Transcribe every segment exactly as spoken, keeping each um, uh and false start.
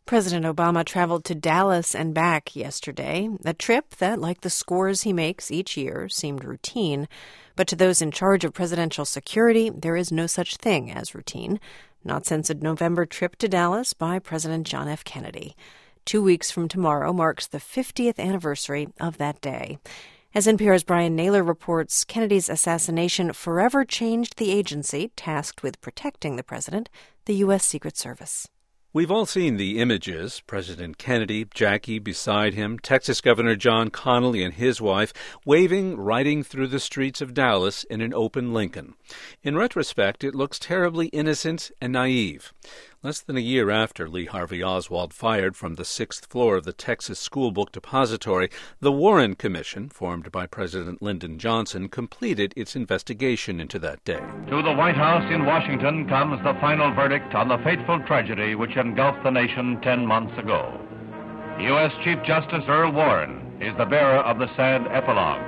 President Obama traveled to Dallas and back yesterday, a trip that, like the scores he makes each year, seemed routine. But to those in charge of presidential security, there is no such thing as routine, not since a November trip to Dallas by President John F. Kennedy. Two weeks from tomorrow marks the fiftieth anniversary of that day. As N P R's Brian Naylor reports, Kennedy's assassination forever changed the agency tasked with protecting the president, the U S. Secret Service. We've all seen the images, President Kennedy, Jackie beside him, Texas Governor John Connally and his wife waving, riding through the streets of Dallas in an open Lincoln. In retrospect, it looks terribly innocent and naive. Less than a year after Lee Harvey Oswald fired from the sixth floor of the Texas School Book Depository, the Warren Commission, formed by President Lyndon Johnson, completed its investigation into that day. To the White House in Washington comes the final verdict on the fateful tragedy which engulfed the nation ten months ago. U S. Chief Justice Earl Warren is the bearer of the sad epilogue.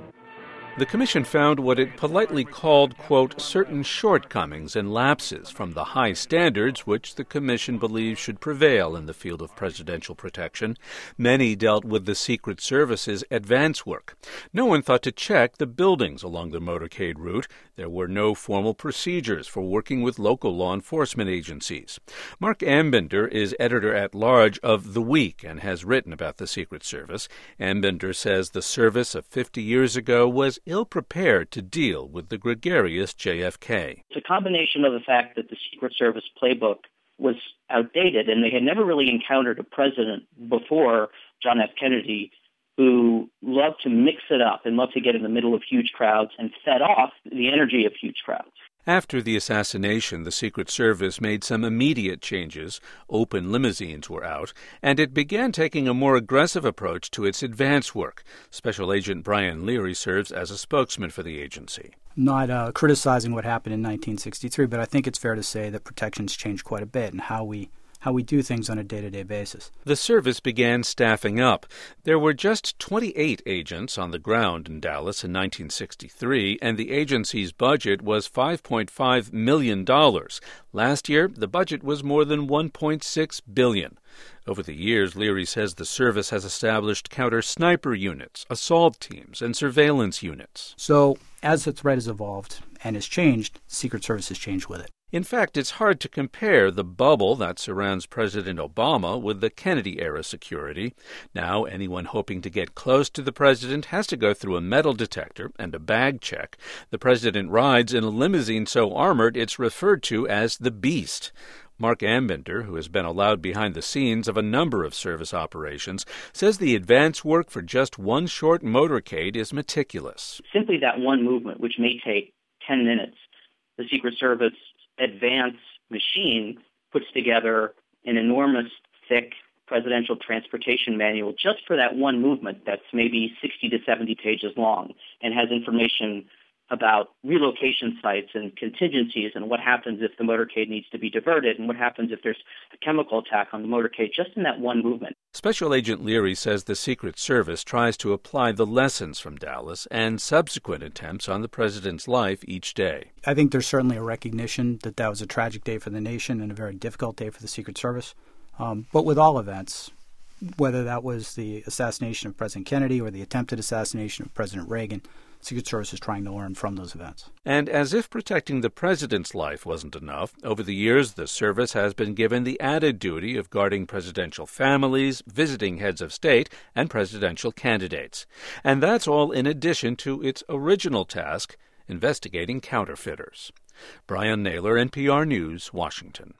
The commission found what it politely called, quote, certain shortcomings and lapses from the high standards which the commission believes should prevail in the field of presidential protection. Many dealt with the Secret Service's advance work. No one thought to check the buildings along the motorcade route. There were no formal procedures for working with local law enforcement agencies. Mark Ambinder is editor-at-large of The Week and has written about the Secret Service. Ambinder says the service of fifty years ago was ill-prepared to deal with the gregarious J F K. It's a combination of the fact that the Secret Service playbook was outdated, and they had never really encountered a president before John F. Kennedy who loved to mix it up and loved to get in the middle of huge crowds and fed off the energy of huge crowds. After the assassination, the Secret Service made some immediate changes. Open limousines were out, and it began taking a more aggressive approach to its advance work. Special Agent Brian Leary serves as a spokesman for the agency. Not uh, criticizing what happened in nineteen sixty-three, but I think it's fair to say that protection's changed quite a bit in how we how we do things on a day-to-day basis. The service began staffing up. There were just twenty-eight agents on the ground in Dallas in nineteen sixty-three, and the agency's budget was five point five million dollars. Last year, the budget was more than one point six billion dollars. Over the years, Leary says the service has established counter-sniper units, assault teams, and surveillance units. So, as the threat has evolved and has changed, the Secret Service has changed with it. In fact, it's hard to compare the bubble that surrounds President Obama with the Kennedy-era security. Now, anyone hoping to get close to the president has to go through a metal detector and a bag check. The president rides in a limousine so armored it's referred to as the Beast. Mark Ambinder, who has been allowed behind the scenes of a number of service operations, says the advance work for just one short motorcade is meticulous. Simply that one movement, which may take ten minutes, the Secret Service advance machine puts together an enormous, thick presidential transportation manual just for that one movement that's maybe sixty to seventy pages long and has information about relocation sites and contingencies and what happens if the motorcade needs to be diverted and what happens if there's a chemical attack on the motorcade, just in that one movement. Special Agent Leary says the Secret Service tries to apply the lessons from Dallas and subsequent attempts on the president's life each day. I think there's certainly a recognition that that was a tragic day for the nation and a very difficult day for the Secret Service. Um, but with all events, whether that was the assassination of President Kennedy or the attempted assassination of President Reagan, Secret Service is trying to learn from those events. And as if protecting the president's life wasn't enough, over the years the service has been given the added duty of guarding presidential families, visiting heads of state, and presidential candidates. And that's all in addition to its original task, investigating counterfeiters. Brian Naylor, N P R News, Washington.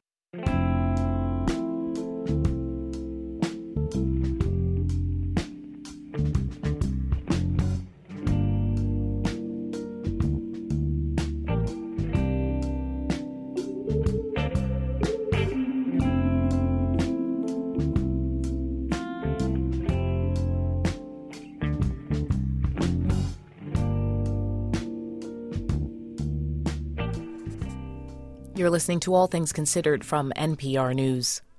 You're listening to All Things Considered from N P R News.